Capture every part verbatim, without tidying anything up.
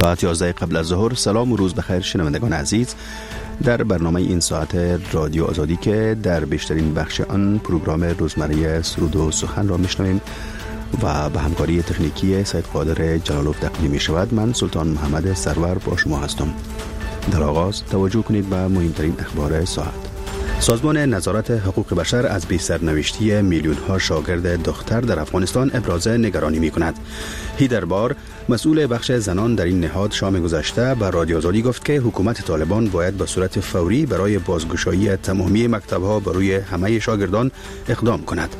ساعت یازده قبل از ظهر. سلام و روز بخیر شنوندگان عزیز. در برنامه این ساعت رادیو آزادی که در بیشترین بخش آن پروگرام روزمره سرود و سخن را میشنویم و به همکاری تکنیکی سید قادر جلالوف تقدیم می شود، من سلطان محمد سرور با شما هستم. در آغاز توجه کنید به مهمترین اخبار ساعت. سازمان نظارت حقوق بشر از بی سرنوشتی میلیون ها شاگرد دختر در افغانستان ابراز نگرانی می کند. هیدر بار، مسئول بخش زنان در این نهاد، شام گذشته به رادیو آزادی گفت که حکومت طالبان باید به صورت فوری برای بازگشایی تمامی مکتب‌ها برای همه شاگردان اقدام کند.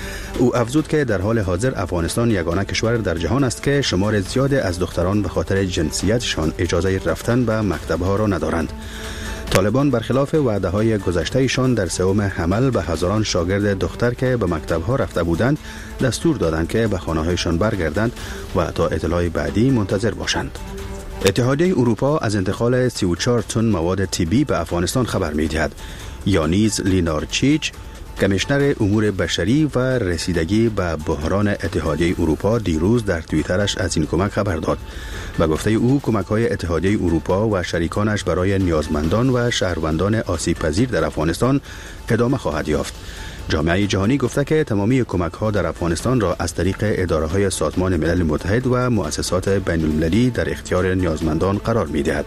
او افزود که در حال حاضر افغانستان یگانه کشور در جهان است که شمار زیاد از دختران به خاطر جنسیتشان اجازه رفتن به مکتب‌ها را ندارند. طالبان برخلاف وعده‌های گذشته‌شان در سوم حمل به هزاران شاگرد دختر که به مکتب‌ها رفته بودند دستور دادند که به خانه‌هایشان برگردند و تا اطلاع بعدی منتظر باشند. اتحادیه اروپا از انتقال سی و چهار تن مواد طبی به افغانستان خبر می‌دهد. یانیز لینارچیچ، کمیشنر امور بشری و رسیدگی به بحران اتحادیه اروپا، دیروز در توییترش از این کمک خبر داد. به گفته او، کمک‌های اتحادیه اروپا و شریکانش برای نیازمندان و شهروندان آسیب‌پذیر در افغانستان ادامه خواهد یافت. جامعه جهانی گفته که تمامی کمک‌ها در افغانستان را از طریق اداره‌های سازمان ملل متحد و مؤسسات بین‌المللی در اختیار نیازمندان قرار می‌دهد.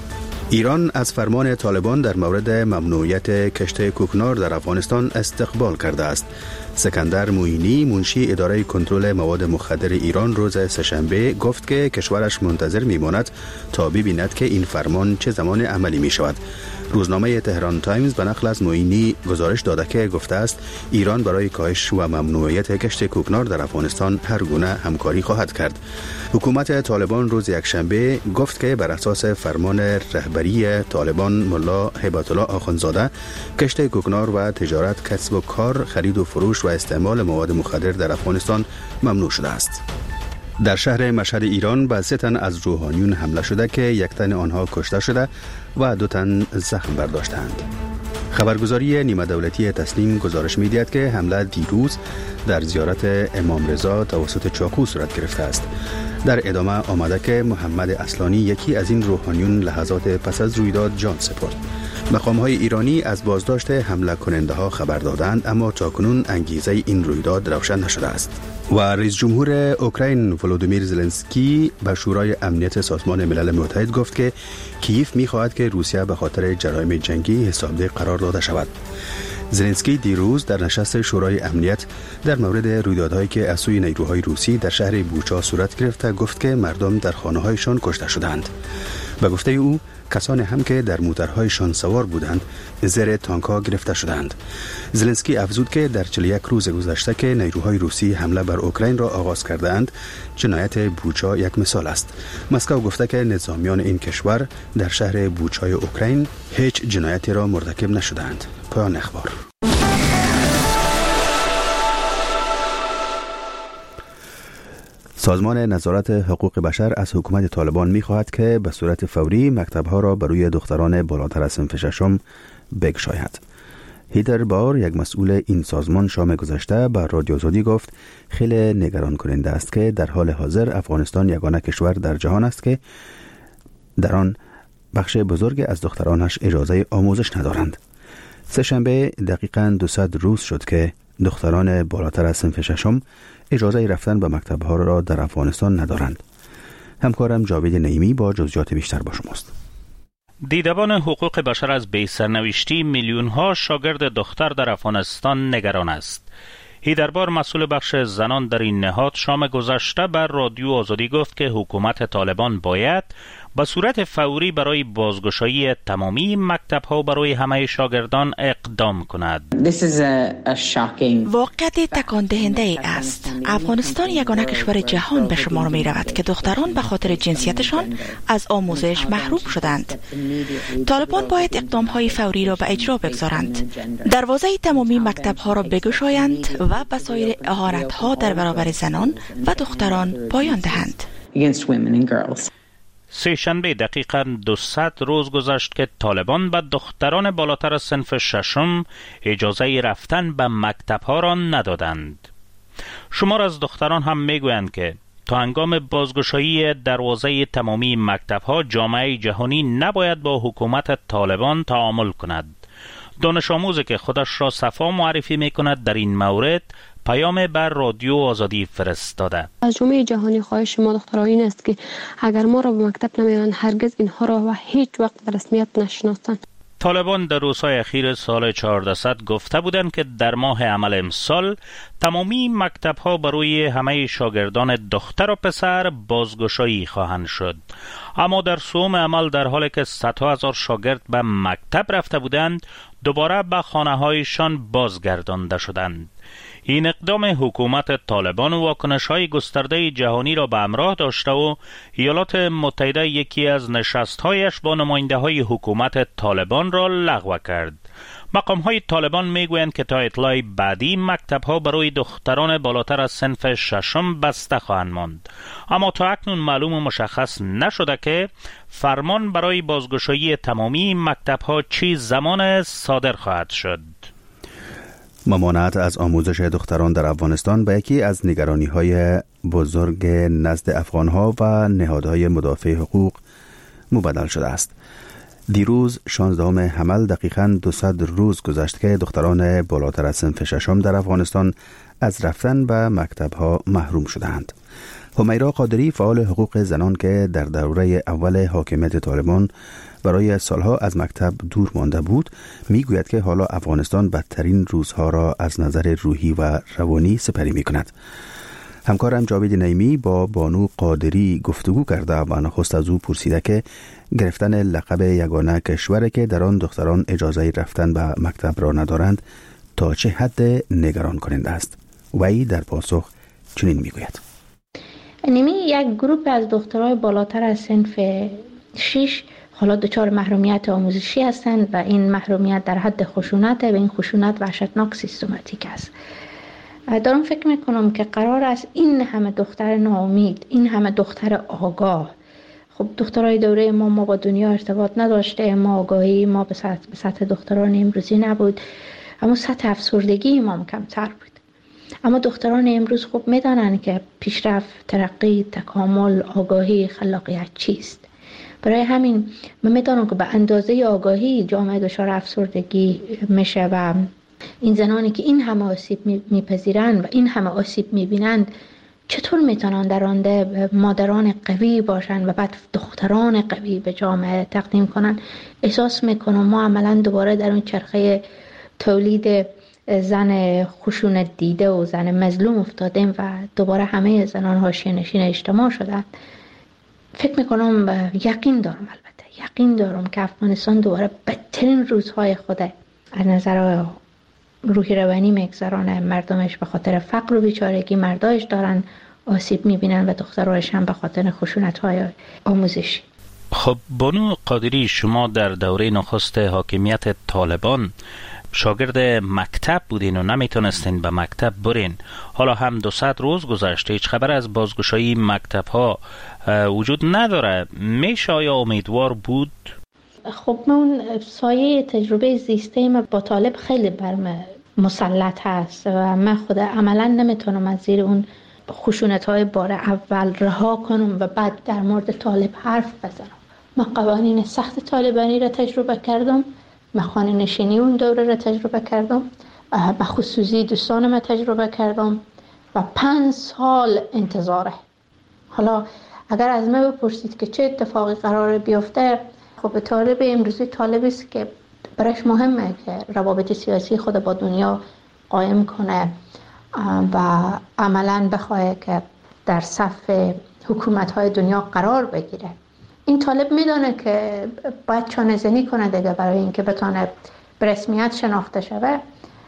ایران از فرمان طالبان در مورد ممنوعیت کشت کوکنار در افغانستان استقبال کرده است. سکندر موینی، منشی اداره کنترل مواد مخدر ایران، روز سه‌شنبه گفت که کشورش منتظر میماند تا ببیند که این فرمان چه زمان عملی می شود. روزنامه تهران تایمز به نقل از موینی گزارش داده که گفته است ایران برای کاهش و ممنوعیت کشت کوکنار در افغانستان هر گونه همکاری خواهد کرد. حکومت طالبان روز یکشنبه گفت که بر اساس فرمان رهبری طالبان ملا هیبت الله آخوندزاده، کشت کوکنار و تجارت، کسب و کار، خرید و فروش و استعمال مواد مخدر در افغانستان ممنوع شده است. در شهر مشهد ایران به سه تن از روحانیون حمله شده که یک تن آنها کشته شده و دو تن زخم برداشتند. خبرگزاری نیمه دولتی تسنیم گزارش می‌دهد که حمله دیروز در زیارت امام رضا توسط چاقو صورت گرفته است. در ادامه آمده که محمد اصلانی، یکی از این روحانیون، لحظات پس از رویداد جان سپرد. مقام‌های ایرانی از بازداشت حمله کننده‌ها خبر دادند، اما تاکنون انگیزه این رویداد روشن نشده است. و رئیس جمهور اوکراین ولودیمیر زلنسکی به شورای امنیت سازمان ملل متحد گفت که کیف می‌خواهد که روسیه به خاطر جرایم جنگی حسابدار قرار داده شود. زلنسکی دیروز در نشست شورای امنیت در مورد رویدادهایی که از سوی نیروهای روسی در شهر بوچا صورت گرفت گفت که مردم در خانه‌هایشان کشته شدند. به گفته او، کسانی هم که در موترهایشان سوار بودند زیر تانک‌ها گرفته شدند. زلنسکی افزود که در چهل و یک روز گذشته که نیروهای روسی حمله بر اوکراین را آغاز کردند، جنایت بوچا یک مثال است. مسکو گفته که نظامیان این کشور در شهر بوچای اوکراین هیچ جنایتی را مرتکب نشدند. پایان اخبار. سازمان نظارت حقوق بشر از حکومت طالبان می‌خواهد که به صورت فوری مکتب‌ها را برای دختران بالاتر از صنف ششم بگشاید. هیدر بار، یک مسئول این سازمان، شام گذشته به رادیو آزادی گفت خیلی نگران کننده است که در حال حاضر افغانستان یگانه کشور در جهان است که در آن بخش بزرگ از دخترانش اجازه آموزش ندارند. سه‌شنبه دقیقاً دویست روز شد که دختران بالاتر از صنف ششم اجازه رفتن به مکتب‌ها را در افغانستان ندارند. همکارم جاوید نعیمی با جزئیات بیشتر با شماست. دیدبان حقوق بشر از بی سرنوشتی میلیون ها شاگرد دختر در افغانستان نگران است. هیدربار، مسئول بخش زنان در این نهاد، شام گذشته بر رادیو آزادی گفت که حکومت طالبان باید به صورت فوری برای بازگشایی تمامی مکتب‌ها برای همه شاگردان اقدام کند. واقعیت تکان دهنده ای است. افغانستان یگانه کشور جهان به شمار می رود که دختران به خاطر جنسیتشان از آموزش محروم شدند. طالبان باید اقدام‌های فوری را به اجرا بگذارند. دروازه تمامی مکتب‌ها را بگشایند و به سایر اهانت‌ها در برابر زنان و دختران پایان دهند. سه شنبه دقیقاً دویست روز گذشت که طالبان به دختران بالاتر از صنف ششم اجازه رفتن به مکتب‌ها را ندادند. شمار از دختران هم میگویند که تا هنگام بازگشایی دروازه تمامی مکتب‌ها جامعه جهانی نباید با حکومت طالبان تعامل کند. دانش آموزی که خودش را صفا معرفی می کند در این مورد پیام بر رادیو آزادی فرستاده. از جامعه جهانی خواهش ما دخترها این است که اگر ما را به مکتب نمیرن هرگز اینها را و هیچ وقت به رسمیت نشناسند. طالبان در روزهای اخیر سال چهاردهصد گفته بودند که در ماه عمل امسال تمامی مکتب‌ها برای همه شاگردان دختر و پسر بازگشایی خواهند شد. اما در سوم عمل در حالی که صدها هزار شاگرد به مکتب رفته بودند دوباره به خانه‌هایشان بازگردانده شدند. این اقدام حکومت طالبان و واکنش‌های گسترده جهانی را به همراه داشته و ایالات متحده یکی از نشست‌هایش با نماینده‌های حکومت طالبان را لغو کرد. مقام‌های طالبان می‌گویند که تا اطلاع بعدی مکتب‌ها برای دختران بالاتر از صنف ششم بسته خواهند ماند. اما تا اکنون معلوم و مشخص نشده که فرمان برای بازگشایی تمامی مکتب‌ها چی زمان صادر خواهد شد. ممانعت از آموزش دختران در افغانستان به یکی از نگرانی‌های بزرگ نزد افغان‌ها و نهادهای مدافع حقوق مبدل شده است. دیروز شانزدهم حمل دقیقاً دویست روز گذشت که دختران بالاتر از صنف ششم در افغانستان از رفتن به مکتب‌ها محروم شدند. همیرا قادری فعال حقوق زنان که در دوره اول حاکمیت طالبان برای سالها از مکتب دور مانده بود میگوید که حالا افغانستان بدترین روزها را از نظر روحی و روانی سپری می کند. همکارم جاوید نعیمی با بانو قادری گفتگو کرده و نخست از او پرسیده که گرفتن لقب یگانه کشوری که در آن دختران اجازه رفتن به مکتب را ندارند تا چه حد نگران کننده است. وی در پاسخ چنین میگوید: نمی یک گروه از دخترای بالاتر از صنف شش حالا دچار محرومیت آموزشی هستند و این محرومیت در حد خشونت و این خشونت وحشتناک سیستماتیک است. دارم فکر میکنم که قرار است این همه دختر ناامید، این همه دختر آگاه، خب دخترای دوره ما ما با دنیا ارتباط نداشته، ما آگاهی ما به سطح, به سطح دختران امروزی نبود، اما سطح افسردگی ما کمتر بود. اما دختران امروز خوب میدانند که پیشرفت، ترقی، تکامل، آگاهی، خلاقیت چیست. برای همین من میدانم که به اندازه آگاهی جامعه دچار افسردگی میشه و این زنانی که این همه آسیب میپذیرند و این همه آسیب میبینند چطور میتونن در آینده مادران قوی باشن و بعد دختران قوی به جامعه تقدیم کنن. احساس میکنم ما عملا دوباره در اون چرخه تولید زن خشونت دیده و زن مظلوم افتادیم و دوباره همه زنان حاشیه نشین اجتماع شدن. فکر میکنم یقین دارم البته یقین دارم که افغانستان دوباره بدترین روزهای خوده از نظر روحی روانی میگذرانه. مردمش به خاطر فقر و بیچارگی مردایش دارن آسیب میبینن و دخترایش هم به خاطر خشونت‌های آموزشی. خب بانو قادری، شما در دوره نخست حاکمیت طالبان شاگرد مکتب بودین و نمیتونستین به مکتب برین. حالا هم دویست روز گذشته، هیچ خبر از بازگشایی مکتب ها وجود نداره. میشه آیا امیدوار بود؟ خب من سایه تجربه زیسته ما با طالب خیلی برم مسلط هست و من خود عملا نمیتونم از زیر اون خشونت های بار اول رها کنم و بعد در مورد طالب حرف بزنم. من قوانین سخت طالبانی را تجربه کردم، من خانه نشینی اون دوره را تجربه کردم، به خصوصی دوستانم را تجربه کردم و پنج سال انتظاره. حالا اگر از من بپرسید که چه اتفاقی قراره بیفته، خب طالب امروزی طالبی است که برایش مهمه که روابط سیاسی خود با دنیا قایم کنه و عملاً بخواه که در صف حکومت‌های دنیا قرار بگیره. این طالب میدونه که باید چانه زنی کنه دیگه برای اینکه بتونه به رسمیت شناخته شوه.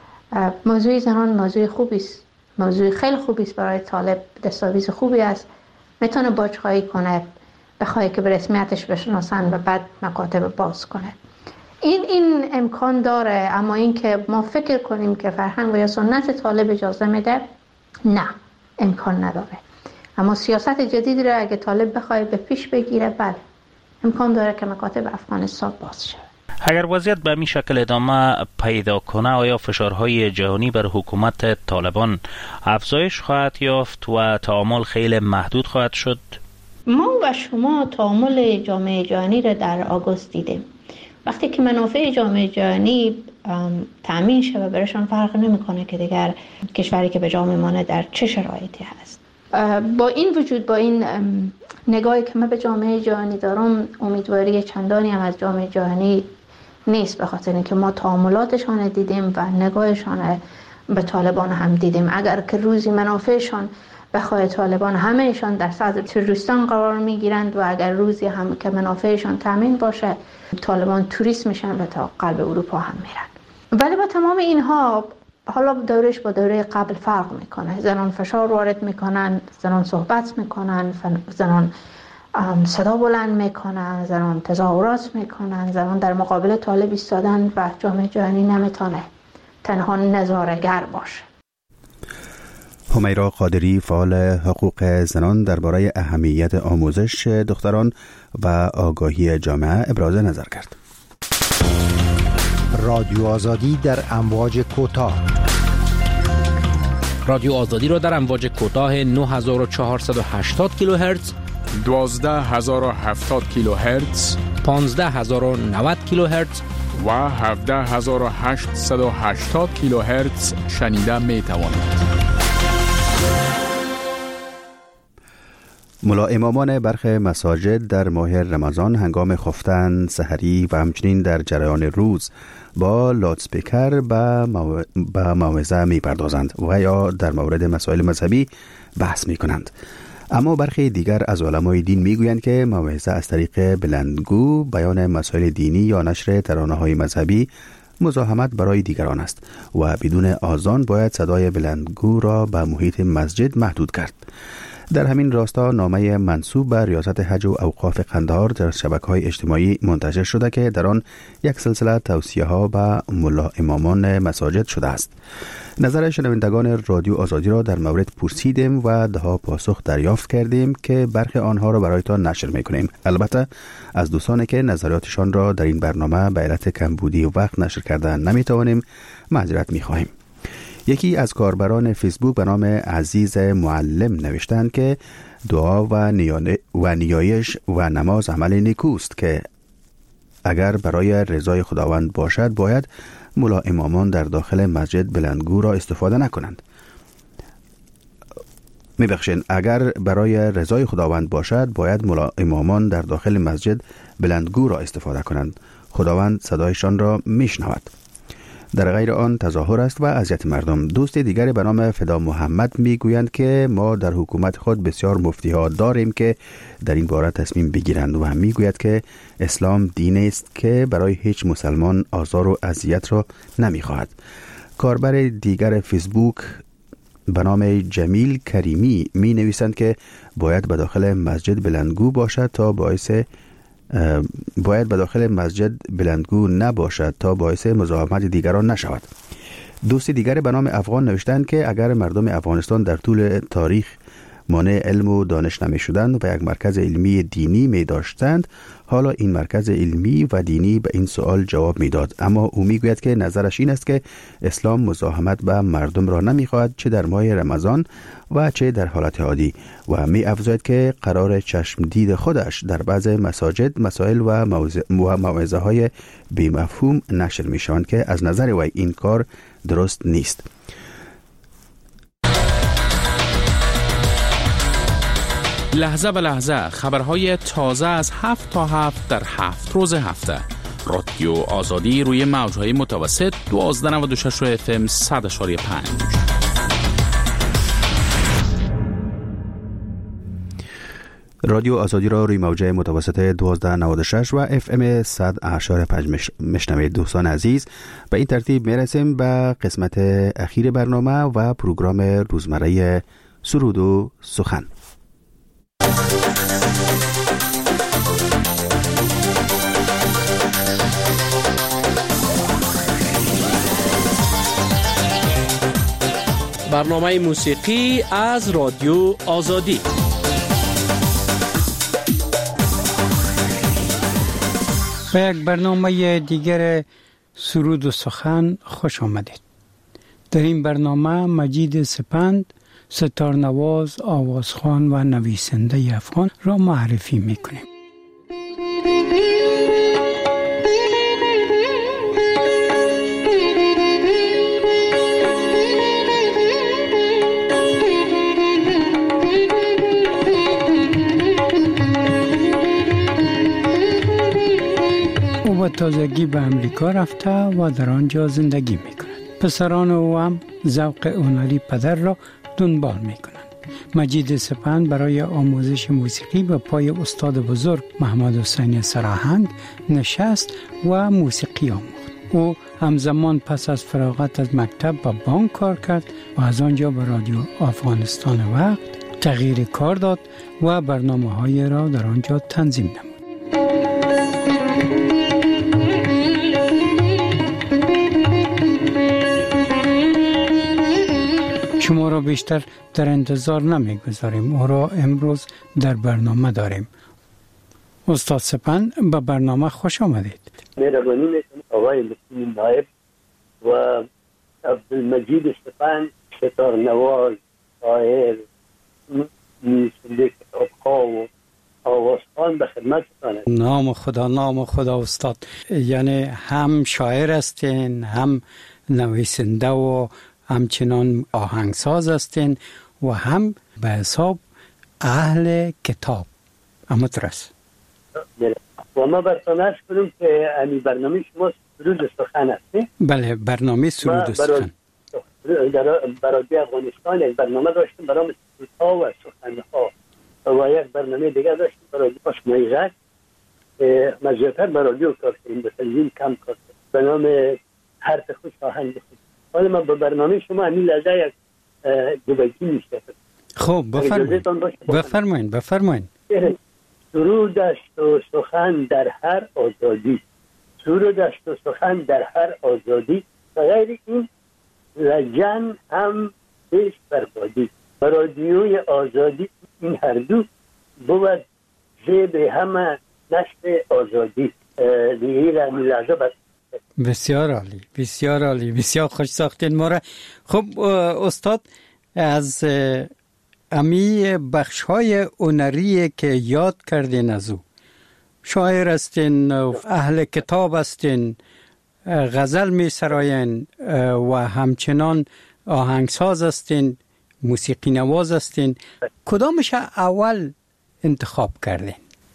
موضوع زنان موضوع خوبی است، موضوع خیلی خوبی است برای طالب، دستاویز خوبی است. میتونه باج‌خواهی کنه، بخواه که به رسمیتش بشناسن و بعد مکاتب باز کنه. این این امکان داره، اما این که ما فکر کنیم که فرهنگ و یا سنت طالب اجازه میده، نه، امکان نداره. اما سیاست جدیدی را اگه طالب بخواه به پیش بگیره، بله امکان داره که مکاتب افغانستان باز شد. اگر وضعیت به این شکل ادامه پیدا کنه آیا فشارهای جهانی بر حکومت طالبان افزایش خواهد یافت و تعامل خیلی محدود خواهد شد؟ ما و شما تعامل جامعه جهانی را در آگوست دیدیم. وقتی که منافع جامعه جهانی تأمین شود برایشان فرق نمیکنه که دیگر کشوری که به جا میمانه در چه شرایطی هست. با این وجود، با این نگاهی که من به جامعه جهانی دارم، امیدواری چندانی هم از جامعه جهانی نیست، به خاطر اینکه ما تعاملاتشان دیدیم و نگاهشان به طالبان هم دیدیم. اگر که روزی منافعشان بخواه طالبان همهشان در صدر تروریستان قرار میگیرند و اگر روزی هم که منافعشان تامین باشه طالبان توریست میشن و تا قلب اروپا هم میرن. ولی با تمام اینها حالا دورش با دوره قبل فرق میکنه. زنان فشار وارد میکنن، زنان صحبت میکنن، زنان صدا بلند میکنن، زنان تظاهرات میکنن، زنان در مقابل طالب ایستادن و جامعه جهانی نمیتونه تنها نظاره‌گر باشه. همیرا قادری، فعال حقوق زنان، درباره اهمیت آموزش دختران و آگاهی جامعه ابراز نظر کرد. رادیو آزادی در امواج کوتاه. رادیو آزادی را در امواج کوتاه نه هزار و چهارصد و هشتاد کیلوهرتز، دوازده هزار و هفتاد کیلوهرتز، پانزده هزار و نود کیلوهرتز و هفده هزار و هشتصد و هشتاد کیلوهرتز شنیده می توانید. ملا امامان برخی مساجد در ماه رمضان هنگام خفتن سحری و همچنین در جریان روز با لادسپیکر به موعظه می پردازند و یا در مورد مسائل مذهبی بحث می کنند. اما برخی دیگر از علمای دین می گویند که موعظه از طریق بلندگو، بیان مسائل دینی یا نشر ترانه‌های مذهبی مزاحمت برای دیگران است و بدون آذان باید صدای بلندگو را به محیط مسجد محدود کرد. در همین راستا نامه منسوب به ریاست حج و اوقاف قندهار در شبکه‌های اجتماعی منتشر شده که در آن یک سلسله توصیه‌ها به ملا امامان مساجد شده است. نظر شنوندگان رادیو آزادی را در مورد پرسیدیم و دهها پاسخ دریافت کردیم که برخی آنها را برایتان نشر می‌کنیم. البته از دوستانی که نظریاتشان را در این برنامه به علت کمبودی وقت نشر کردن نمی‌توانیم معذرت می‌خواهیم. یکی از کاربران فیسبوک به نام عزیز معلم نوشتند که دعا و, و نیایش و نماز عمل نیکوست که اگر برای رضای خداوند باشد باید ملا امامان در داخل مسجد بلندگو را استفاده نکنند. میبخشین اگر برای رضای خداوند باشد باید ملا امامان در داخل مسجد بلندگو را استفاده کنند. خداوند صدایشان را میشنود. در غیر آن تظاهر است و اذیت مردم. دوست دیگری به نام فدا محمد میگویند که ما در حکومت خود بسیار مفتی‌ها داریم که در این باره تصمیم بگیرند و هم میگوید که اسلام دینی است که برای هیچ مسلمان آزار و اذیت را نمیخواهد. کاربر دیگر فیسبوک به نام جمیل کریمی می نویسند که باید به داخل مسجد بلندگو باشد تا باعث باید به داخل مسجد بلندگو نباشد تا باعث مزاحمت دیگران نشود. دوست دیگر به نام افغان نوشتند که اگر مردم افغانستان در طول تاریخ مانع علم و دانش نمی شدند و یک مرکز علمی دینی می داشتند، حالا این مرکز علمی و دینی به این سوال جواب می داد. اما او می گوید که نظرش این است که اسلام مزاحمت به مردم را نمی خواهد، چه در ماه رمضان و چه در حالت عادی، و می افزاید که قرار چشم دید خودش در بعض مساجد مسائل و موعظه های بی مفهوم نشر می شوند که از نظر وی این کار درست نیست. لحظه به لحظه خبرهای تازه از هفت تا هفت در هفت روز هفته. رادیو آزادی روی موجهای متوسط دوازده نود و شش اف ام صد اشاری پنج. رادیو آزادی را روی موجه متوسط دوازده نود و شش و اف ام صد اشاری پنج مشنوید. دوستان عزیز، به این ترتیب میرسیم به قسمت اخیر برنامه و پروگرام روزمره سرود و سخن. برنامه موسیقی از رادیو آزادی. به یک برنامه دیگر سرود و سخن خوش آمدید. در این برنامه مجید سپند، ستارنواز، آوازخوان و نویسنده افغان را معرفی میکنیم. و تازگی به امریکا رفته و در آنجا زندگی می کند. پسران او هم ذوق هنری پدر را دنبال می کنند. مجید سپند برای آموزش موسیقی به پای استاد بزرگ محمد حسین سراهنگ نشست و موسیقی آموخت. او همزمان پس از فراغت از مکتب به بانک کار کرد و از آنجا به رادیو افغانستان وقت تغییر کار داد و برنامه های را در آنجا تنظیم نمود. شما را بیشتر در انتظار نمیگذاریم. او را امروز در برنامه داریم. استاد سپند، به برنامه خوش آمدید. مهربانی میکنم آقای لطفی نایب و عبدالمجید سپند، ستارنواز، شاعر، نویسنده کتاب‌ها و آوازخوان به خدمتتان. نام خدا، نام خدا استاد. یعنی هم شاعر هستین، هم نویسنده و همچنان آهنگساز هستین و هم به حساب اهل کتاب. اما درست و ما براتون عرض کنم که این برنامه شما سرود سخن هستی؟ بله، برنامه سرود سخن برای افغانستان یک برنامه داشتیم برای سرودها و سخنها و یک برنامه دیگه داشتیم برای آشنایی غږ. ما زیاتر برای رادیو کار کردیم، به تلویزیون کم کار کردیم به نام حرف خوش آهنگ خوش. حالا من به برنامه شما همین لحظه یک دوبگی میشه. خب بفرمایید بفرمایید بفرمایید. سرود است و سخن در هر آزادی، سرود است و سخن در هر آزادی، غیر این لجن هم پیش بربادی. رادیوی آزادی این هر دو بود زیب همه نشر آزادی. دیگه همین لحظه بس. بسیار عالی، بسیار عالی، بسیار خوش ساختین ما را. خب استاد، از امی بخش‌های هنری که یاد کردین، از او شاعر هستین، اهل کتاب هستین، غزل می سراین و همچنان آهنگساز هستین، موسیقی نواز هستین، کدامش اول انتخاب کردین؟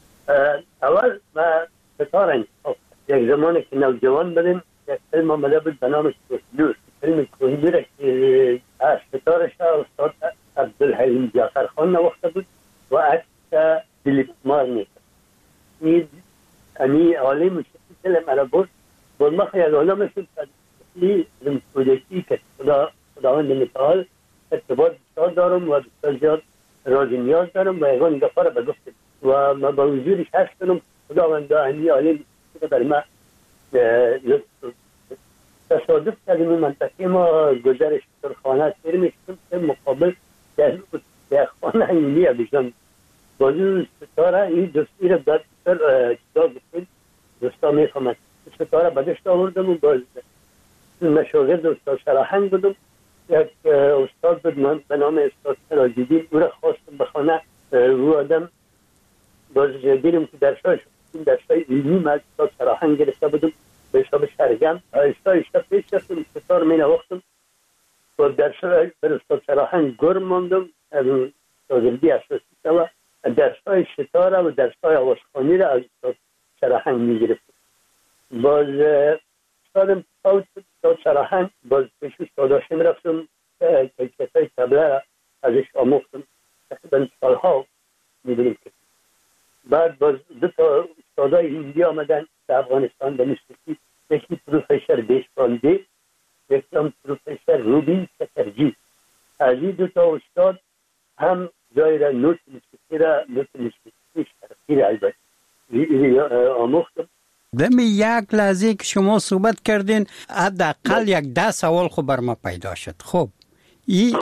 اول ما ستار انتخاب. یک زمانی که نوجوان بودیم یک فیلم آمده بود به نام کوهنور. فیلم کوهنور که از ستارش استاد عبدالحلیم جعفرخان نواخته بود و عکس دیلیپ مار میکرد. این عالی موسیقی فیلم را بود. بود ما خیلی عالم شد که کودکی که خداوند متعال ارتباط بسیار دارم و بسیار زیاد راز نیاز دارم و یکان دفعه را به گفت و ما با حضورش هست کنم خداوند این عالی برای ما تصادف کردیم. منطقه ما گذرش سرخانه سیر میشتیم که مقابل یک خانه اینی بشتم بازو ستاره این دوستی را داد سر چیزا بکنید دوستا میخوامد ستاره بدشت آوردم و باز مشاغل استاد سراهنگ بودم. یک استاد بود من به نام استاد سراجدین، او را خواستم به خانه. او آدم باز دیدم که درشاش این درسای علمی من استاد سراهنگ گرفته بودم به حساب سرگم. آیستا آیستا پیش رفتم، ستار می نواختم و درسای بر استاد سراهنگ گرم ماندم. شاگردی اساسی و درسای ستاره و درسای آوازخوانی را از استاد سراهنگ می گرفتم. باز استادم اوت استاد سراهنگ باز پیش استاداشم رفتم کیفیتای طبله را ازش آموختم. تقریبا سالها میدونم که بعد باز دو تا استادای هندی آمدن در افغانستان به موسیقی، یکی پروفسور دیشپاندے، یکم پروفسور روبین چترجی. از این دو تا استاد هم جای را نوت موسیقی را نوت موسیقی شرقی را البته آموختم. دمی یک لحظه که شما صحبت کردین حداقل یک ده سوال خب بر ما پیدا شد. خب ای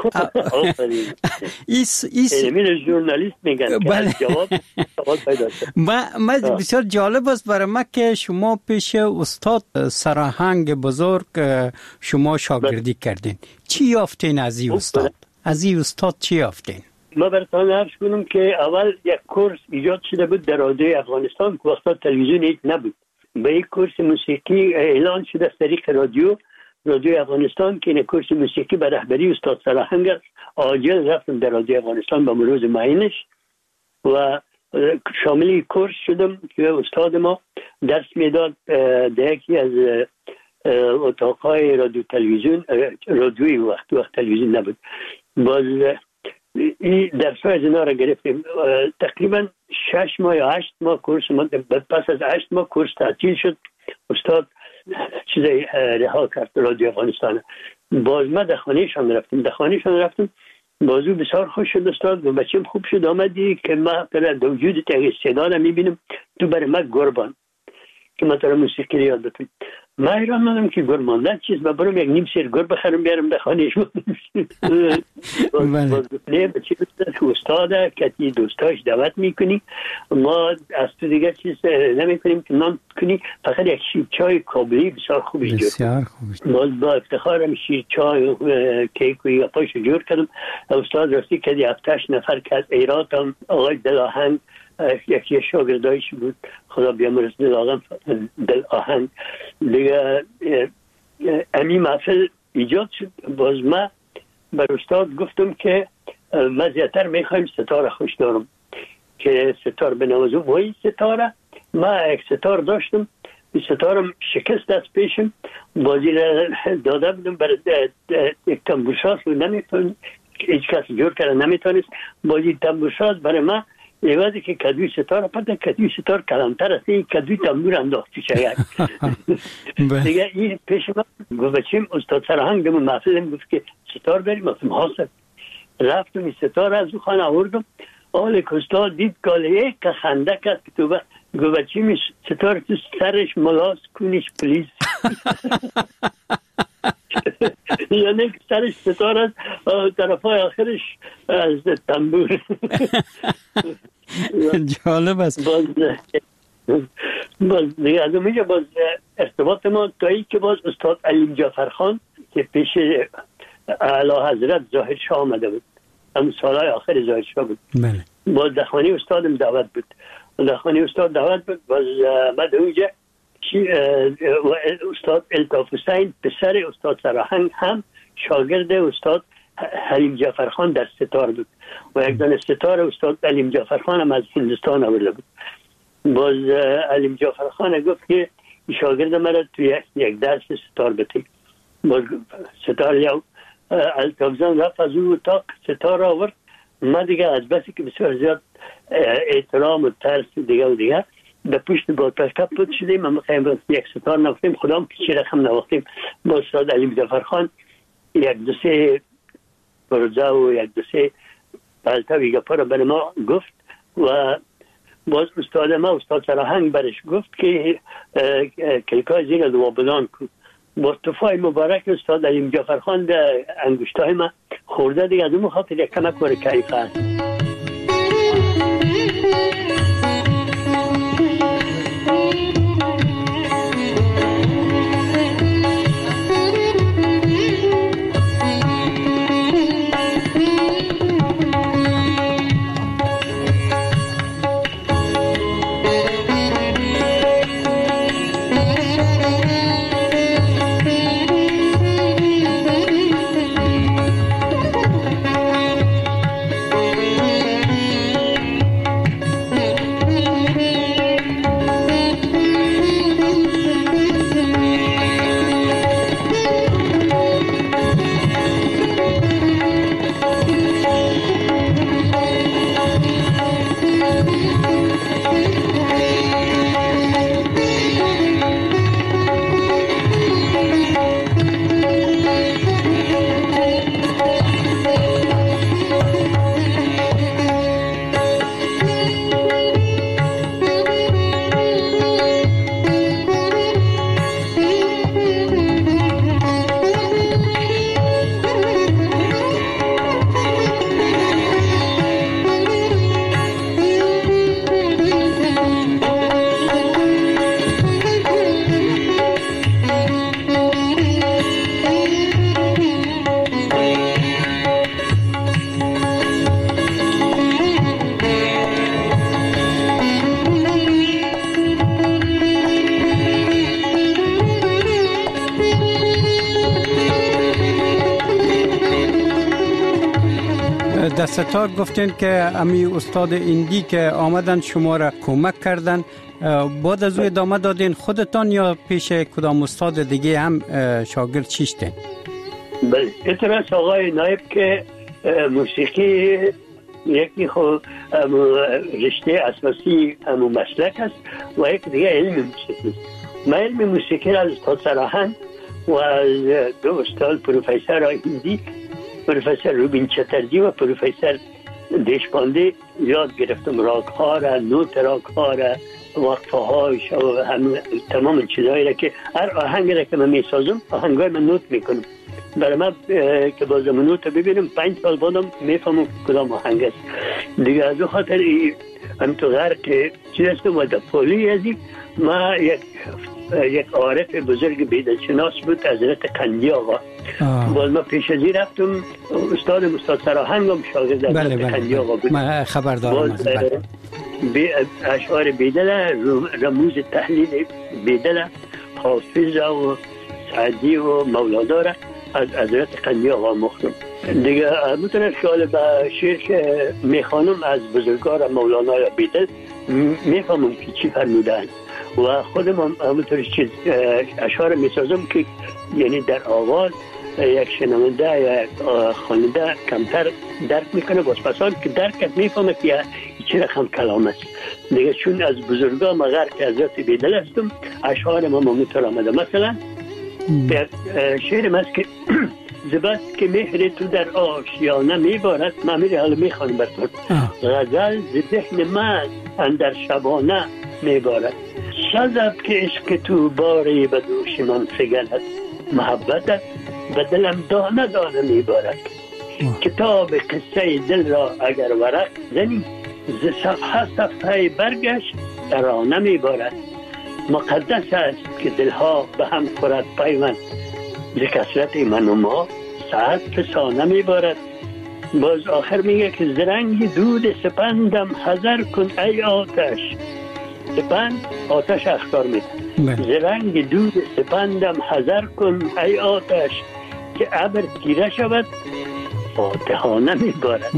ایس ایس علمی ژورنالیست میگن که جواب سوال پیدا شد. ما ما بسیار جالب است برای ما که شما پیش استاد سراهنگ بزرگ شما شاگردی کردین. چی یافتین از این استاد؟ از این استاد چی یافتین؟ ما براتون عرض کنم که اول یک کورس ایجاد شده بود در رادیوی افغانستان که وقتا تلویزیون هیچ نبود. به یک کورس موسیقی اعلان شده از طریق رادیو رادیوی افغانستان که این کورس موسیقی به رهبری استاد سراهنگ عاجل رفتم در رادیوی افغانستان به مروز معینش و شامل کورس شدم که استاد ما درس میداد در یکی از اتاقهای رادیو تلویزیون رادیوی وقت وقت تلویزیون نبود. باز این درس های از اینا را گرفتیم. تقریبا شش ماه یا هشت ماه کورس ما پس از هشت ماه کورس تعطیل شد. استاد چیزی رها کرد رادیو افغانستان. باز ما در خانهشان رفتیم در خانهشان رفتیم بازو بسیار خوش شد استاد و بچیم خوب شد آمدی که ما در وجود تغییر استعداد میبینم تو برای ما گربان که ما تر موسیقی رو یاد بتونیم. ما ایران مادم که گرماندن چیز ما برم یک نیم سیر گر بخرم بیارم به خانهش نه بچی که استاده که دوستاش دعوت میکنی ما از تو دیگه چیز نمیکنیم که نام کنی فقط یک شیر چای کابلی بسیار خوبی جور باز با افتخارم شیر چای کیک و یاپاش جور کردم. استاد راستی که دی هفتش نفر که از ایرات هم آقای دلاهنگ یکی شاگردایش بود خدا بیامرز دل آقام دل آهنگ دیگه امی محفل ایجاد شد. باز ما بر استاد گفتم که ما زیادتر میخوایم ستاره خوش دارم که ستار بنوازم و این ستاره ما یک ستار داشتم این ستارم شکست دست پیشم بازی را داده بودم برای یک تنبورساز رو نمیتون هیچ کس جور کرده نمیتونست بازی تنبورساز برای ما ایوازی که کدوی ستار پده کدوی ستار کلمتر است این کدوی تنبور انداختی شاید دیگه این پیش ما گفتیم استاد سراهنگ دمون محفظم گفت که ستار بریم گفتم حاصل رفتم این ستار از او خانه آوردم آل که استاد دید گاله یک که خنده کرد که تو گفتیم ستار تو سرش ملاس کنیش پلیس یعنی سرش ستار است طرف های آخرش از تنبور جالب است. باز باز دیگه از اونجا باز ارتباط ما تا ای که باز استاد علیم جعفرخان که پیش اعلی حضرت ظاهر شاه آمده بود هم سالهای آخر ظاهر شاه بود بله. باز در خانه استادم دعوت بود در خانه استاد دعوت بود باز بعد اونجا استاد الطاف حسین پسر استاد سراهنگ هم شاگرد استاد علیم جعفرخان در ستار بود و یک دانه ستار استاد علیم جعفرخان هم از هندوستان آورده بود. باز علیم جعفرخان گفت که شاگرد مرا توی یک درس ستار بده. باز ستار یا الطاف زن رفت از اون اتاق ستار آورد. ما دیگه از بسی که بسیار زیاد احترام و ترس دیگه و دیگه به پشت با پشکپ پود شدیم. ما خیلی یک ستار نوختیم خودم پیچی رقم نوختیم. با استاد علیم جعفرخان یک دو سه برزه و یک دو سه پلتوی گپا را برای ما گفت و باز استاد ما استاد سراهنگ برش گفت که کلیکای زیر دو بدان کن. با توفای مبارک استاد علیم جعفرخان در انگشتای ما خورده دیگه از اون خاطر یک کمک ور کیف هست. در ستار گفتین که امی استاد ایندی که آمدن شما را کمک کردن، بعد از او ادامه دادین خودتان یا پیش کدام استاد دیگه هم شاگرد چیشتین؟ بله، اعتراض آقای نایب که موسیقی یکی خود رشته اساسی همو مسلک است و یک دیگه علم موسیقی. من علم موسیقی را از استاد سراهن و از دو استاد پروفسور هندی، پروفسور روبین چترجی و پروفسور دیشپانده یاد گرفتم. راگ ها را، نوت راگ ها را، وقفه هایش و هم تمام چیزهایی را که هر آهنگ را که من می سازم آهنگای من نوت میکنم. برای من که بازم نوت ببینم پنج سال بعدم میفهمم کدام آهنگ است دیگه. از خاطر همینطور غرق چیز هستم و در پولی ازی ما یک یک عارف بزرگ بیدلشناس بود، حضرت قندی آقا. باز ما پیش ازی رفتم، استاد استاد سراهنگم شاگرد حضرت قندی آقا بود. من خبر دارم از بی اشعار بیدل، رموز تحلیل بیدل، حافظ و سعدی و مولانا را از حضرت قندی آقا مختم دیگه. میتونم شاله به شعر که میخوانم از بزرگار مولانا یا بیدل میفهمم که چی فرمودن و خودم هم همونطور چیز اشعار میسازم که یعنی در آواز یک شنونده یا یک خواننده کمتر درک میکنه، باز پسان که درک میفهمه که چی رقم کلام است دیگه. چون از بزرگا مغر که حضرت بیدل هستم اشعار ما همونطور آمده. مثلا شعر ماست که زبست که مهر تو در آشیانه میبارد، من میره حالا میخوانم براتون. غزل ز ذهن من اندر شبانه میبارد، شذب که عشق تو باری به دوش من فگلد، محبتت به دلم دانه دانه میبارد. کتاب قصه دل را اگر ورق زنی، ز صفحه صفحه برگش ترانه میبارد. مقدس است که دلها به هم خورد پیوند، ز کثرت من و ما ساعت فسانه میبارد. باز آخر میگه که زرنگ دود سپندم حذر کن ای آتش. سپند آتش اخطار میده. زرنگ دود سپندم حذر کن ای آتش، که ابر تیره شود فاتحانه میبارد.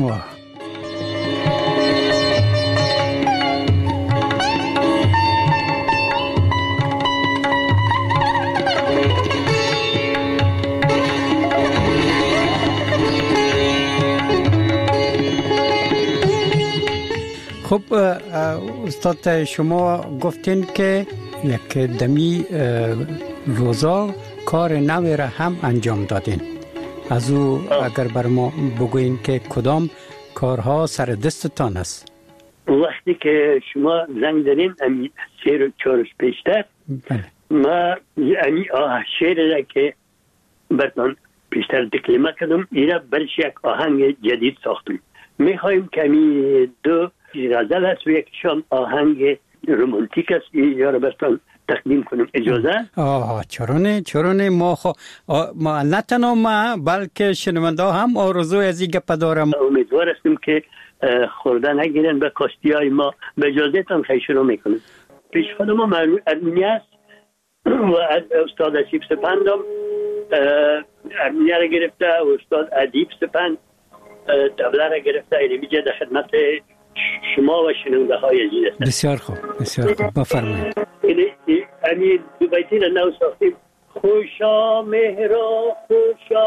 خب استاد شما گفتین که یک دمی روزا کار نوی را هم انجام دادین. از او اگر بر ما بگوین که کدام کارها سر دستتان است؟ وقتی که شما زنگ دارین امی سیر و چارش پیشتر ما امی آه شیر را که برتان پیشتر دکلمه کردم ایرا برش یک آهنگ جدید ساختم. میخواییم که امی دو غزل هست و یکیشان آهنگ رومانتیک است، یا رو برتان تقدیم کنم. اجازه؟ آه چرونه چرونه ما خو ما نه تنها ما بلکه شنونده هم آرزو از این گپ دارم. امیدوار هستم که خورده نگیرن به کاستی های ما. به اجازه تان خیلی شروع میکنم. پیش خودم هم ارمینی است و از استاد ادیب سپندم ارمینی را گرفته و استاد ادیب سپند تبله را گرفته. اینی میجه در خدمت شما و شنونده های عزیز هستم. بسیار خوب بسیار خوب بفرمایید. یعنی دو بیتی را نو ساختیم. خوشا مهرا خوشا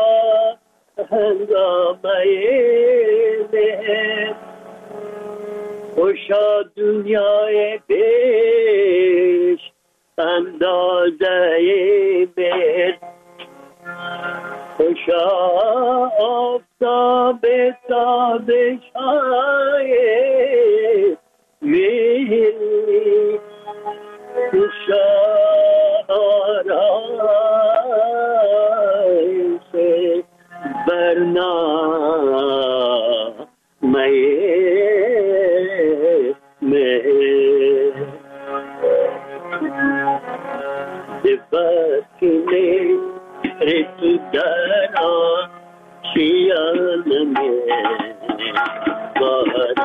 هنگامه مهر، خوشا دنیای بیش اندازه مهر، خوشا آفتاب تابش های مهر، خوشا آرایش برنامه مهر، دباکینه تو در آشیان میبارد،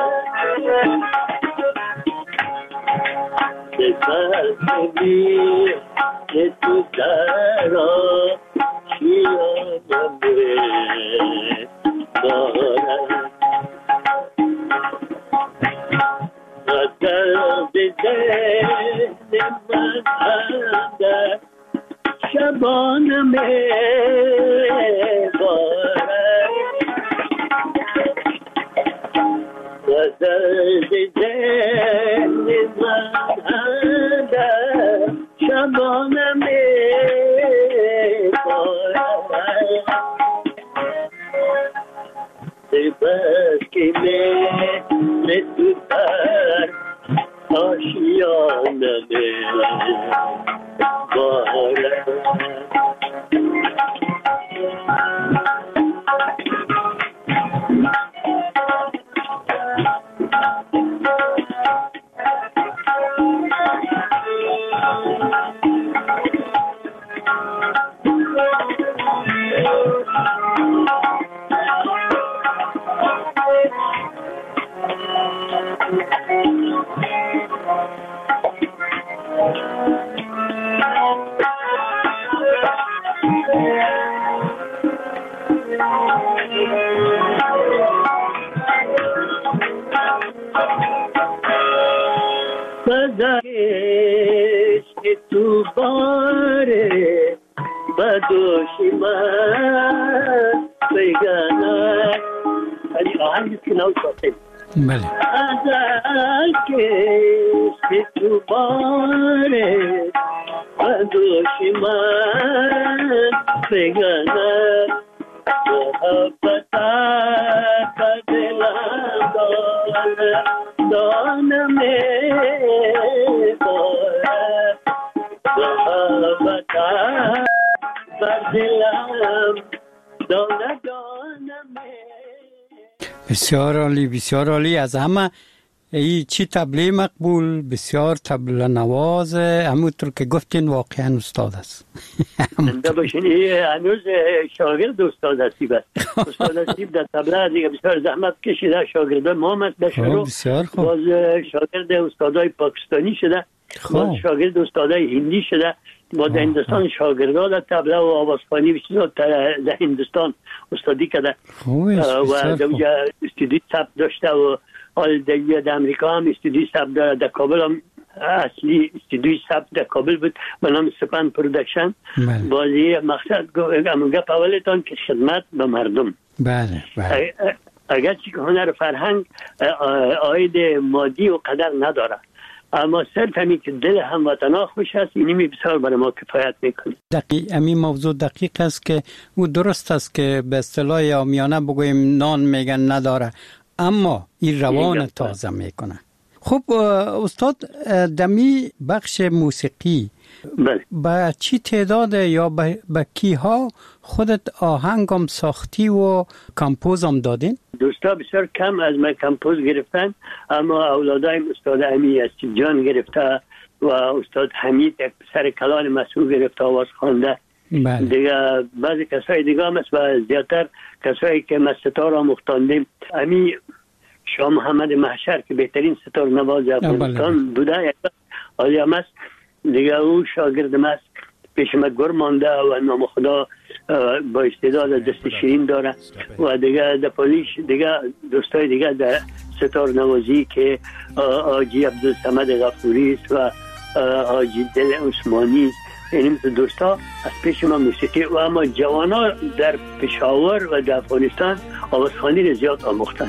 دباکینه تو در آشیان میبارد، بسیار عالی، بسیار عالی. از همه ای چی تبله مقبول، بسیار تبله نواز، همونطور که گفتین واقعا استاد است. زنده باشین. هنوز شاگرد استاد هستی بس. استاد هستی در تبله دیگه بسیار زحمت کشیده، شاگردان محمد بشرو بسیار خوب. باز شاگرد استادای پاکستانی شده، باز شاگرد استادای هندی شده، با در هندوستان شاگردان در تبله و آوازخوانی بسیار در هندوستان استادی کرده و در اونجا استودی ثبت داشته و حال در امریکا هم استودی ثبت داره. در کابل هم اصلی استودی ثبت در کابل بود به نام سپند پرودکشن. بازی مقصد گپ اولتان که خدمت به مردم. بله بله. اگر چی که هنر فرهنگ عاید مادی و قدر نداره، اما صرف همی که دل هموطنا خوش است، اینی بسیار برای ما کفایت میکنه. دقیق همین موضوع دقیق است که او درست است که به اصطلاح عامیانه بگویم نان میگن نداره، اما این روان تازه میکنه. خب استاد، دمی بخش موسیقی بله. با چی تعداد یا با کی ها خودت آهنگم ساختی و کمپوز هم دادین؟ دوستا بسیار کم از من کمپوز گرفتن، اما اولادایم استاد امی استی جان گرفته و استاد حمید یک پسر کلان مسئول گرفته آواز خوانده. بله. دیگه بعضی کسای دیگه هم است و زیادتر کسایی که ما ستار آموختاندیم. امی شاه محمد محشر که بهترین ستار نواز افغانستان بوده یک عالی هم است. دیگه او شاگرد ما است، پیش ما گر مانده و نام خدا با استعداد دست شیرین داره. و دیگه در پولیش دیگه دوستای دیگه در ستار نوازی که آجی عبدالصمد غفوری است و آجی دل عثمانی است. این دوستا از پیش ما موسیقی و اما جوانا در پشاور و در افغانستان آوازخوانی را زیاد آموختن.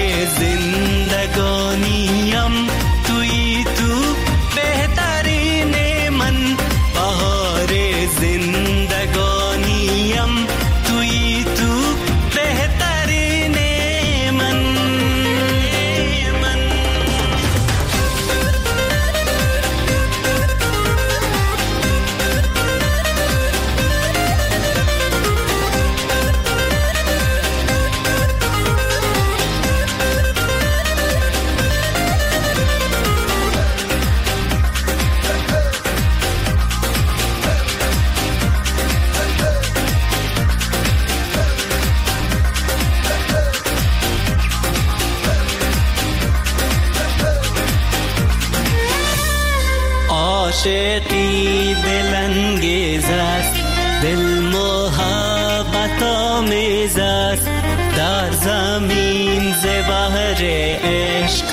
زندگانیم توی تو بهترین عاشقی دلانگیز است، دل محبت آمیز است، در زمین ز بحر عشق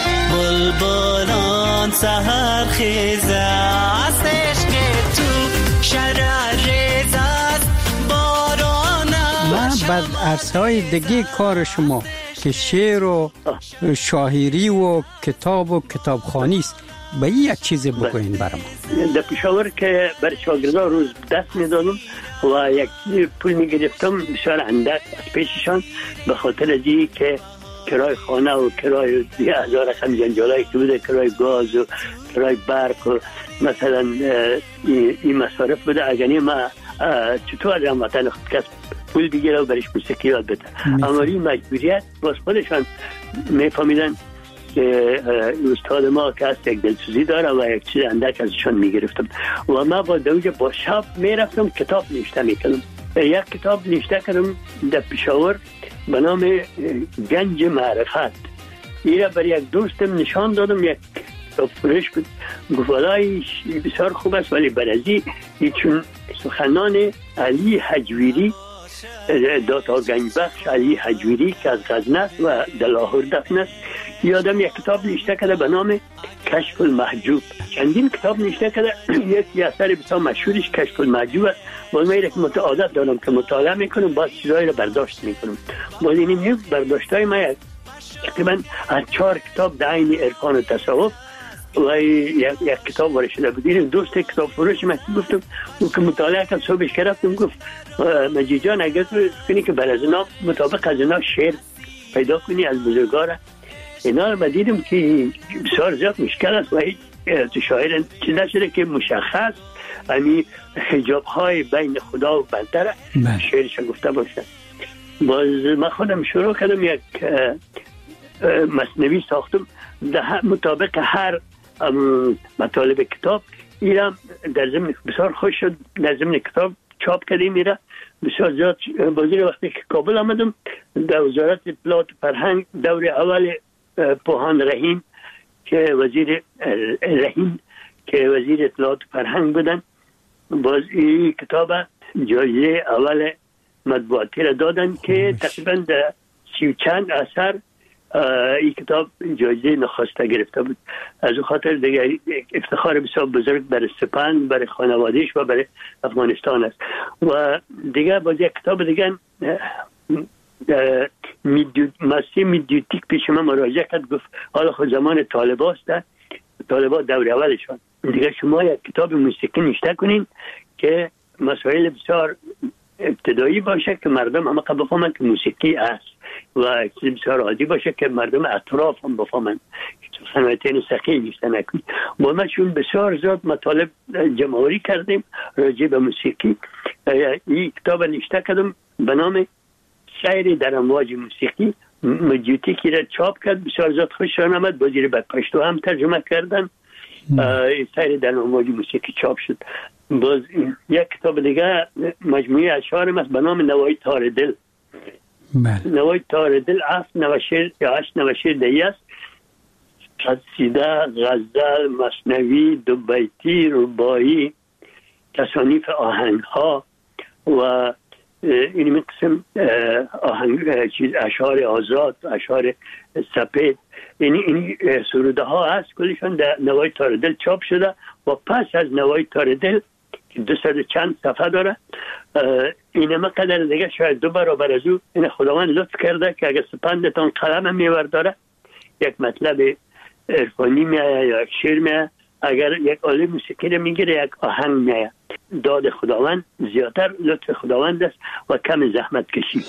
بلبلان سحر خیز است، عشق تو شرریز است، باران من بعد عرصه‌های دیگه کار شما که شعر و شاعری و کتاب و کتابخوانی است، به یک چیز بگوین برام. در پشاور که بر شاگردان روز دست میدادم و یک پول میگرفتم بسیار اندک از پیششان، به خاطر ازی که کرای خانه و کرای هزار رقم جنجالایی که بوده، کرای گاز و کرای برق و مثلا این مصارف بوده. اگرنی ما چطور از هموطن خود کس پول بگیره و برش موسیقی یاد بده، اما این مجبوریت باز خودشان میفهمیدن که استاد ما که هست یک دلسوزی داره و یک چیز اندک ازشان میگرفتم و ما با دوجه با شب میرفتم کتاب نوشته میکنم. یک کتاب نوشته کردم در پشاور به نام گنج معرفت. ایره برای یک دوستم نشان دادم، یک کتاب فروش بود، گفت والله بسیار خوب است ولی برازی چون سخنان علی حجویری داتا گنج بخش علی حجویری که از غزنه است و در لاهور دفن است، یادم یک کتاب نوشته کرده به نام کشف المحجوب. چندین کتاب نوشته کرده، یک اثر بسیار مشهورش کشف المحجوب است. باز من یک متعادت دارم که مطالعه میکنم، باز چیزایی رو برداشت میکنم. باز این برداشتای من تقریبا از چهار کتاب در عین عرفان و تصوف و یک, یک کتاب وارد شده بود. این دوست کتاب فروش من گفتم او که مطالعه کرد صبحش کردم، گفت مجید جان اگر تو کنی که بر از اینا مطابق از اینا شعر پیدا کنی از بزرگوار، اینا رو دیدم که بسیار زیاد مشکل است و تو شاعر چیز نشده که مشخص یعنی حجاب های بین خدا و بنده شعرش گفته باشه. باز من خودم شروع کردم یک مثنوی ساختم در مطابق هر مطالب کتاب. ایرم در ضمن بسیار خوش شد، در ضمن کتاب چاپ کردیم. ایره بسیار زیاد بازی وقتی که کابل آمدم در وزارت اطلاعات فرهنگ دور اول پوهان رحیم که وزیر رحیم که وزیر اطلاعات فرهنگ بودن، باز این کتاب جایزه اول مطبوعاتی را دادن که تقریبا در سی و چند اثر این کتاب جایزه نخسته گرفته بود. از اون خاطر دیگه افتخار بسیار بزرگ برای سپند، برای خانوادهش و برای افغانستان است. و دیگه باز یک کتاب دیگه مسی میدیوتیک پیش من مراجعه کرد، گفت حالا خود زمان طالبا است، طالبا دور اولشان دیگه شما یک کتاب موسیقی نوشته کنین که مسائل بسیار ابتدایی باشه که مردم همه بفهمن که موسیقی است و چیز بسیار عادی باشه که مردم اطراف هم بفهمن، صنایعین سخی نیسته نکنی. با ما چون بسیار زیاد مطالب جمعوری کردیم راجع به موسیقی، این کتاب نوشته کردم به نام شعر در امواج موسیقی. مجیوتیکی را چاپ کرد، بسیار زیاد خوش آمد، بازی رو به پشتو هم ترجمه کردن. شعر در امواج موسیقی چاپ شد. باز یک کتاب دیگه مجموعه اشعار است به نام نوای تار دل. نوای تار دل هفت نوشیر یا هشت نوشیر دیگه است، قصیده، غزل، مثنوی، دو بیتی، رباعی، تصانیف آهنگ ها و این من قسم آهنگ چیز اشعار آزاد، اشعار سپید، یعنی این سروده ها هست کلشون در نوای تار دل چاپ شده. و پس از نوای تار دل که دو صد چند صفحه داره، این مقدر دیگه شاید دو برابر از او این خداوند لطف کرده که اگر سپندتان قلم میور داره یک مطلب عرفانی میایه یا یک شعر میایه، اگر یک آله موسیقی رو میگیره یک آهنگ میایه. داد خداوند زیادتر لطف خداوند است و کم زحمت کشی.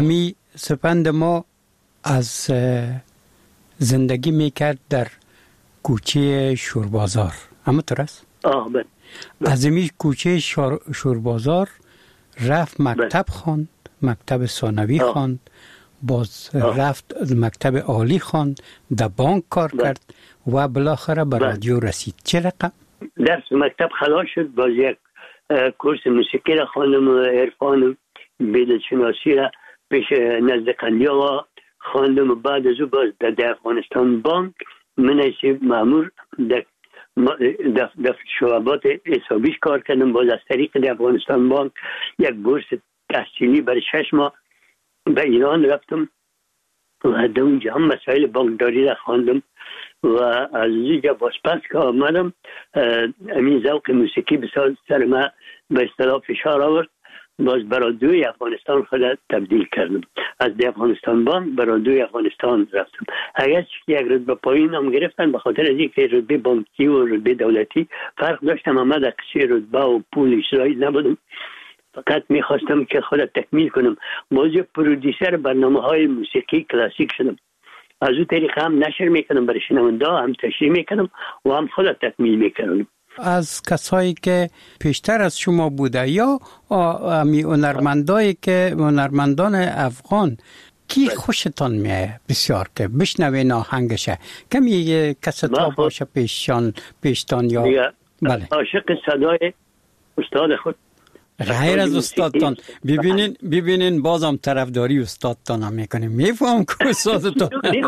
امی سپند ما از زندگی میکرد در کوچه شوربازار، اما تو است؟ آه بله. از امی کوچه شوربازار رفت مکتب خواند، مکتب ثانوی خواند، باز آه. رفت مکتب عالی خواند، در بانک کار بله. کرد و بالاخره به رادیو رسید. چه رقم؟ درس مکتب خلاص شد، باز یک کورس موسیقی را خواندم و عرفان و بدلشناسی را پیش نزد قندی آقا خواندم و بعد از او باز در افغانستان بانک منصب مامور در دفتر شعبات حسابیش کار کردم. باز از طریق در افغانستان بانک یک بورس تحصیلی برای شش ماه به ایران رفتم و در اونجا هم مسائل بانکداری را خواندم و از اینجا باز پس که آمدم امین ذوق موسیقی بسیار سر ما به اصطلاح فشار آورد. باز برای دوی افغانستان خود تبدیل کردم، از دی افغانستان بانک برای دوی افغانستان رفتم. اگر یک رتبه پایین هم گرفتن به خاطر از اینکه رتبه بانکی و رتبه دولتی فرق داشتم، اما در قصه رتبه و پول اجرایی نبودم، فقط میخواستم که خود تکمیل کنم. باز یک پرودیسر برنامه های موسیقی کلاسیک شدم، از اون طریق هم نشر میکنم برای شنونده، هم تشریح میکنم و هم خود تکمیل میکنم. از کسایی که پیشتر از شما بوده یا امی هنرمندایی که هنرمندان افغان کی خوشتان میه بسیار که بشنوین آهنگشه؟ کمی کستا باشه پیشان پیشتان یا بله عاشق صدای استاد خود غیر از استادتان. ببینین ببینین بازم طرفداری استادتان هم میکنیم، میفهم که استادتان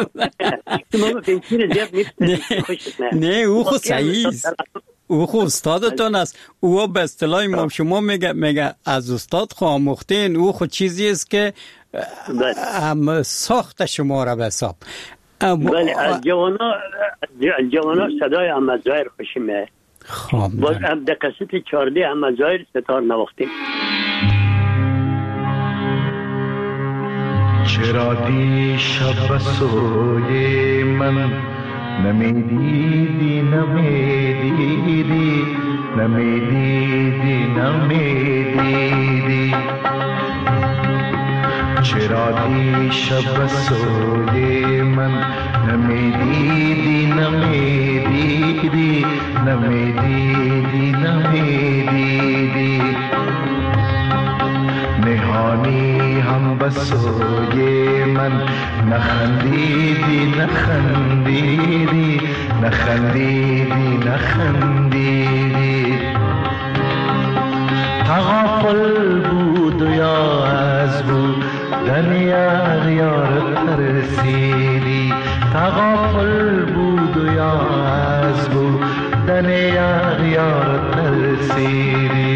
نه او خود صحیح او خود استادتان است. او به اصطلاح ما شما میگه میگه از استاد خود آموختین، او خود چیزی است که هم ساخت شما را به حساب. بله از جوانا از جوانا صدای احمد ظاهر خوشی میاد. خب باز هم در قصت چارده احمد ظاهر ستار نواختیم. چرا دی شب سوی من نمیدیدی نمیدیدی نمیدیدی نمیدیدی چرا دی شب سوی من نمیدیدی نمیدیدی نمیدیدی نمیدیدی نهانی هم بسوی من نخندیدی نخندیدی نخندیدی نخندیدی تغافل بود یا از بود دنیا یار ترسیدی تغافل بود یا از بود دنیا یار ترسیدی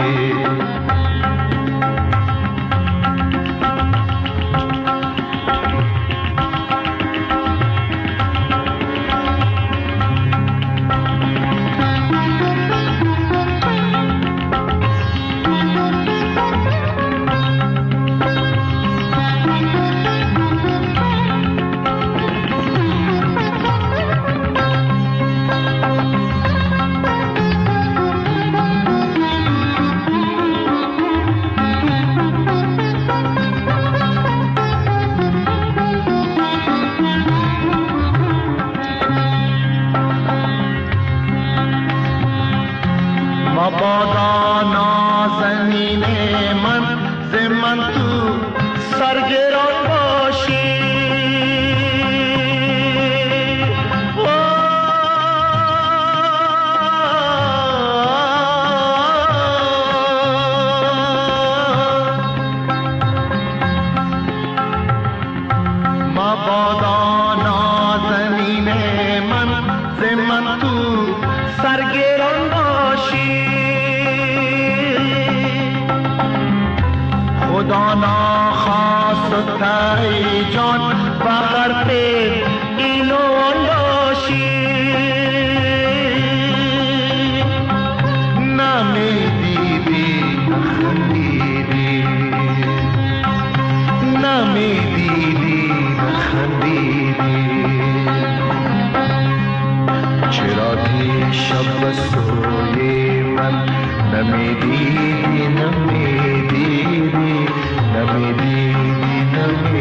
نمیدیدی نمیدیدی نمیدیدی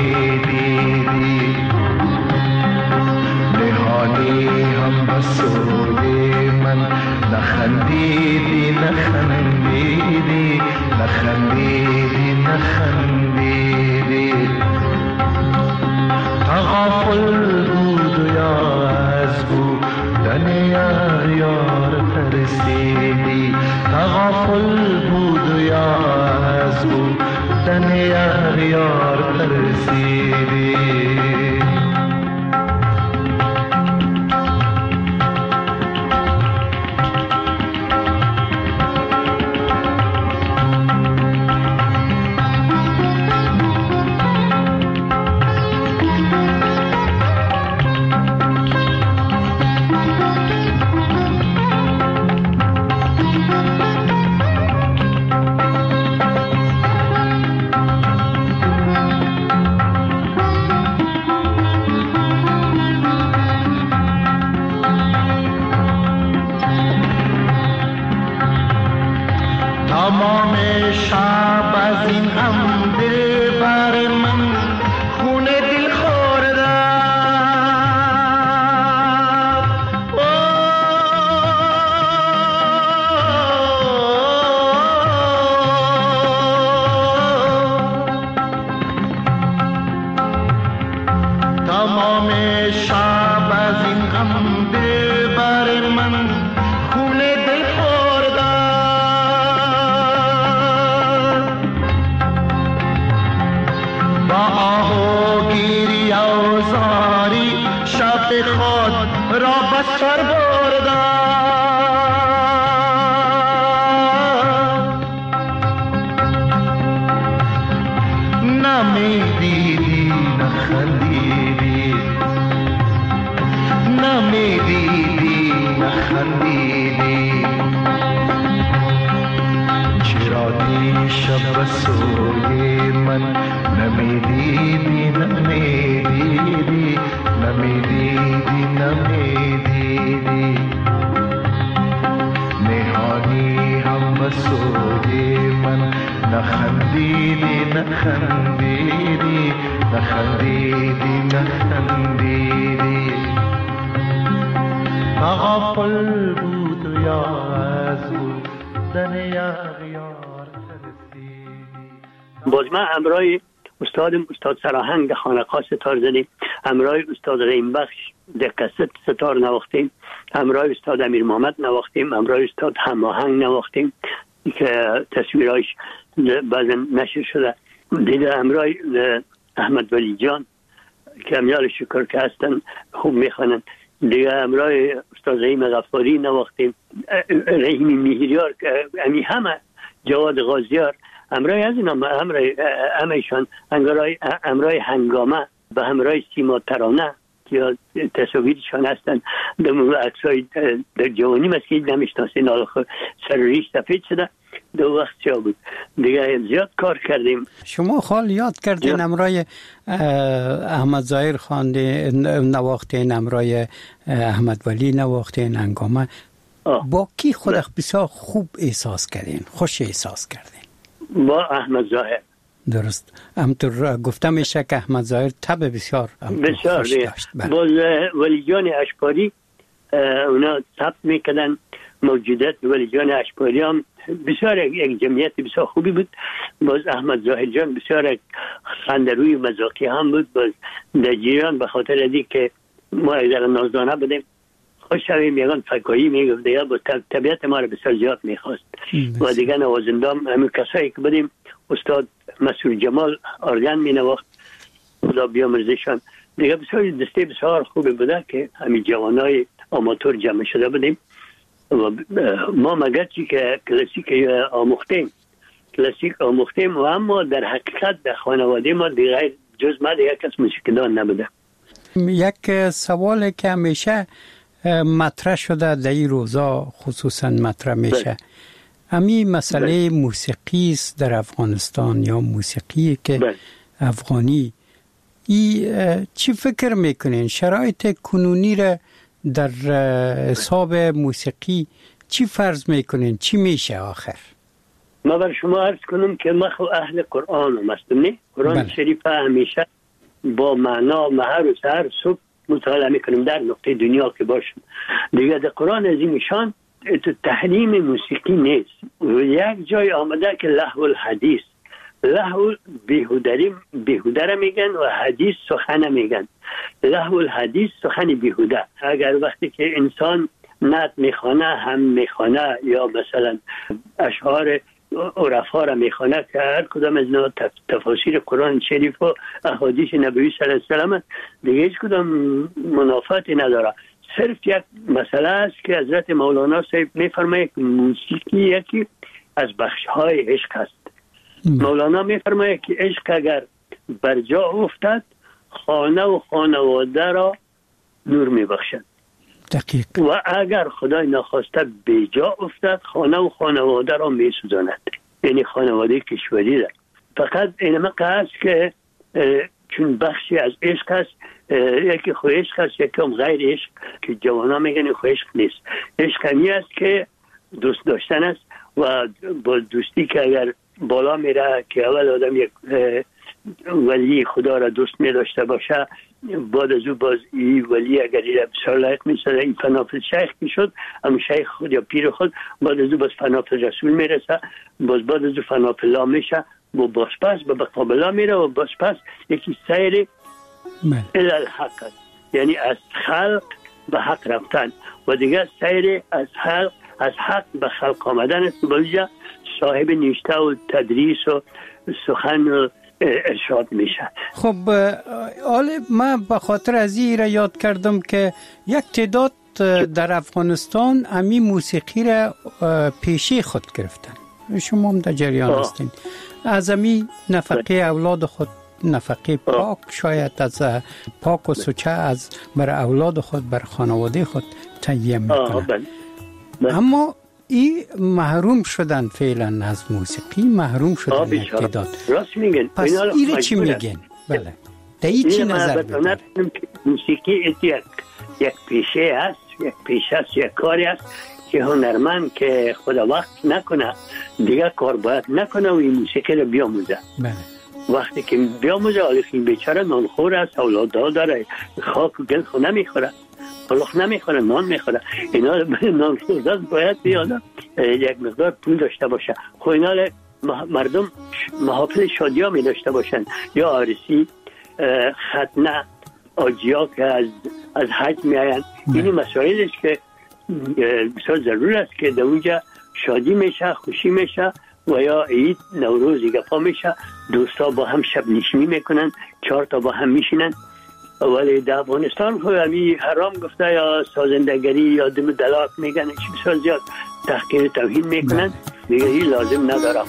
هم به سوی من نخندیدی نخندیدی نخندیدی نخندیدی تغافل بود و یا از بودن یار یار ترسیدی تغافل بود و یا از بودن یار یار ترسیدی باز من همراه استاد استاد سراهنگ خانقاه ستار زدیم، همراه استاد رحیم بخش دقیقه ستار نواختیم، همراه استاد امیر محمد نواختیم، همراه استاد هماهنگ نواختیم که تصویرهایش بعضا نشر شده دیگه، همراه احمد ولی جان که امیال شکر که هستن خوب میخوانن دیگه، همراه استاد رحیم غفاری نواختیم، رحیم میهریار که امی همه جواد غازیار همراه از اینا همراه همشان همراه هنگامه و همراه سیما ترانه که تصاویرشان هستن در عکسای در جوانی مسکید نمیشناسین، حالا سر ریش سفید شده دو وقت چا بود دیگه، زیاد کار کردیم. شما خال یاد کردین همراه احمد ظاهر خان نواختین، همراه احمد ولی نواختین، هنگامه با کی خود بسیار خوب احساس کردین، خوش احساس کردین؟ با احمد ظاهر. درست، همطور گفته میشه که احمد ظاهر طبع بسیار بسیار داشت. باز ولی جان اشپاری اونا ثبت میکردن موجودات ولی جان اشپاری هم بسیار یک جمعیت بسیار خوبی بود. باز احمد ظاهر جان بسیار خندروی مزاقی هم بود. باز در جیران به خاطر دی که ما اگر نازدانه بدیم خوش شویم میگن فکایی میگفت دیگه، با طبیعت ما رو بسیار زیاد میخواست و دیگه نوازندام همین کسایی که بدیم استاد مسعود جمال آرگن می نواخت خدا بیامرزشان دیگه، بسیار دسته بسیار خوبی بوده که همین جوانای آماتور جمع شده بدیم و ما مگر چی که کلاسیک آموختیم کلاسیک آموختیم و اما در حقیقت در خانواده ما دیگه جز ما دیگه کس موسیقیدان نبوده. یک سوال که همیشه مطرح شده در این روزا خصوصا مطرح میشه، همین مسئله موسیقی است در افغانستان یا موسیقی که بله. افغانی ای چی فکر میکنین شرایط کنونی را در حساب موسیقی چی فرض میکنین، چی میشه آخر؟ ما بر شما عرض کنم که ما خو اهل قرآن هم هستم، نه قرآن بله. شریف همیشه با معنا مهر و سهر صبح مطالعه میکنم در نقطه دنیا که باشم. دیگه در قرآن عظیمشان تحریم موسیقی نیست. یک جای آمده که لهو الحدیث، لهو بیهودری بیهوده را میگن و حدیث سخن میگن. لهو الحدیث سخن بیهوده. اگر وقتی که انسان نعت میخوانه هم میخوانه یا مثلا اشعار عرفا را میخوانه که هر کدام از اینا تفاسیر قرآن شریف و احادیث نبوی صلی الله علیه و سلم دیگه هیچ کدام منافاتی نداره. صرف یک مسئله است که حضرت مولانا صاحب میفرماید که موسیقی یکی از بخش‌های عشق است. مولانا میفرماید که عشق اگر بر جا افتد خانه و خانواده را نور میبخشد. دقیق. و اگر خدای نخواسته به جا افتد خانه و خانواده را میسوزاند، یعنی خانواده کشوری را. فقط اینما است که چون بخشی از عشق است، یکی خو عشق است یکی هم غیر عشق که جوانا میگن خو عشق نیست. عشق همی است که دوست داشتن است و با دوستی که اگر بالا میره که اول آدم یک ولی خدا را دوست می داشته باشه، بعد از او باز این ولی اگر این بسیار لایق می شده این فنافل شیخ می شد، اما شیخ خود یا پیر خود، بعد از او باز فنافل رسول می رسه، باز بعد از او فنافل لا می شه و باز پس به بقابلا می ره و باز پس یکی سیر الالحق است، یعنی از خلق به حق رفتن و دیگه سیر از حق از حق به خلق آمدن است که باید صاحب نشته و تدریس و سخن و ارشاد میشه. خب حالا من به خاطر از این را یاد کردم که یک تعداد در افغانستان امی موسیقی را پیشی خود گرفتن. شما هم در جریان هستین. از امی نفقه اولاد خود، نفقه پاک شاید از پاک و سوچه از بر اولاد خود، بر خانواده خود تهیه میکنن. اما این محروم شدن فعلا از موسیقی، محروم شدن یک تعداد. راست میگن. پس ایره چی میگن؟ بله. در این چی نظر بدن؟ موسیقی یک یک پیشه است، یک پیشه است، یک کاری است که هنرمند که خدا وقت نکنه دیگه کار باید نکنه و این موسیقی رو بیاموزه. بله. وقتی که بیاموزه حالا این بیچاره نانخور است، اولاد داره، خاک و گل خو نمیخوره، پلخ نمیخوره، نان میخوره. اینا نان خوردن باید بیاد یک مقدار پول داشته باشه. خب اینا مردم محافل شادی ها می داشته باشن یا عرسی، ختنه، آجیا که از از حج می آین. این مسائل است که بسیار ضرور است که در اونجا شادی میشه، خوشی میشه و یا عید نوروزی گپا میشه، دوستا با هم شب نشینی میکنن، چهار تا با هم میشینن. ولی در افغانستان خود همی حرام گفته یا سازندگری یا دم دلاک میگن، چی بسیار زیاد تحقیر توهین میکنن، دیگه هی لازم ندارم.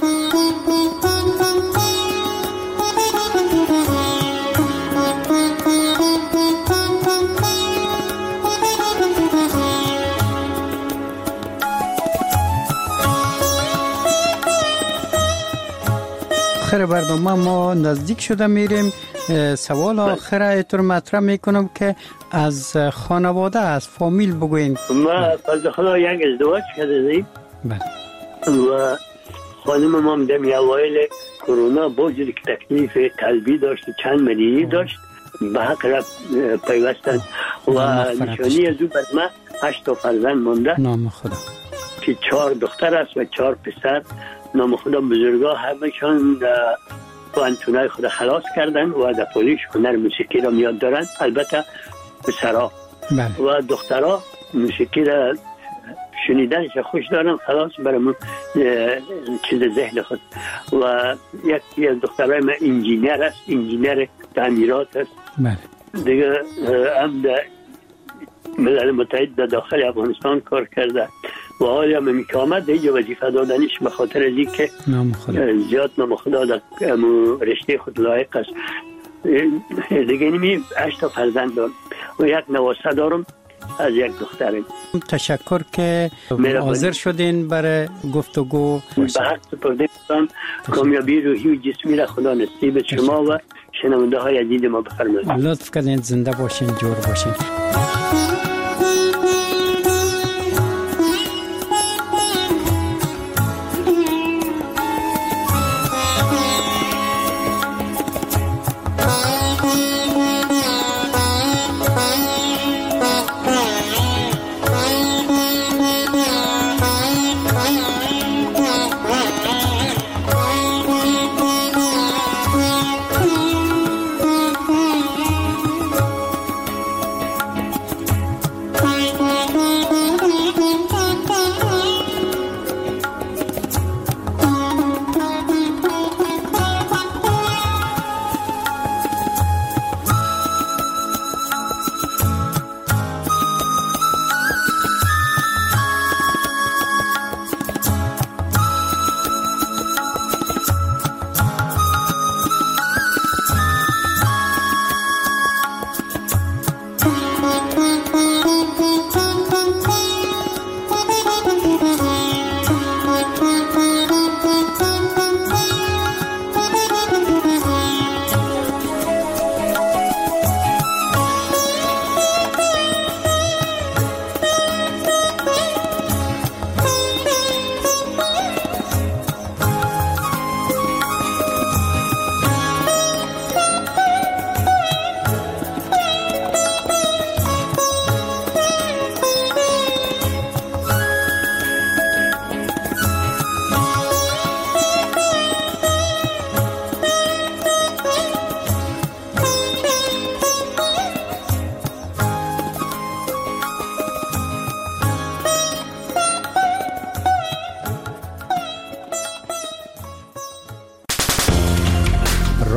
آخر برنامه ما نزدیک شده میریم. سوال آخر ایتون مطرح میکنم که از خانواده، از فامیل بگوین. ما فضل خدا یک ازدواج کردیم و خانم ما دمی اوایل کرونا با وجودی که تکلیف قلبی داشت، چند مریضی داشت، به حق رفت پیوستن و نشانی از او بر ما هشت تا فرزند مونده. نام خدا. که چهار دختر است و چهار پسر. نام خدا بزرگا همشان پانتونای خود خلاص کردن و در پولیش هنر موسیقی را میاد دارن. البته پسرها و دخترها موسیقی را شنیدنش خوش دارن، خلاص برامون چیز ذهن خود. و یکی از دخترهای من انجینیر است، انجینیر تعمیرات است. بله. دیگه هم در ملل متحد در داخل افغانستان کار کرده و حالی هم همی که آمد دیگه وظیفه دادنش به خاطر از این که زیاد نام خدا در رشته خود لایق است. دیگه نمی هشت فرزند دارم و یک نواسه دارم از یک دخترم. تشکر که حاضر شدین برای گفتگو. به حق سپرده بودم. کامیابی روحی و جسمی را خدا نصیب شما و شنونده های عزیز ما بفرمایید. لطف کنید. زنده باشین، جور باشین.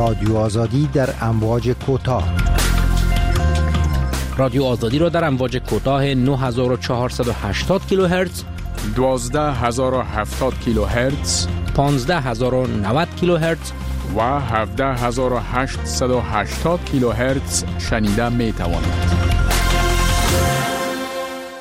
رادیو آزادی در امواج کوتاه. رادیو آزادی را در امواج کوتاه نه هزار و چهارصد و هشتاد کیلوهرتز، دوازده هزار و هفتاد کیلوهرتز، پانزده هزار و نود کیلوهرتز و هفده هزار و هشتصد و هشتاد کیلوهرتز شنیده می توانید.